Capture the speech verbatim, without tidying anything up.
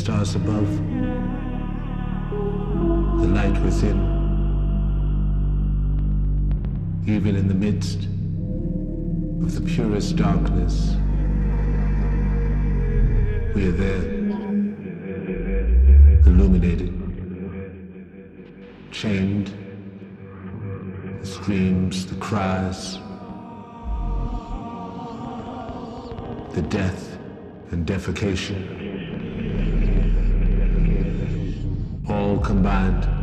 stars above, the light within, even in the midst of the purest darkness, we are there, illuminated, chained, the screams, the cries, the death and defecation, all combined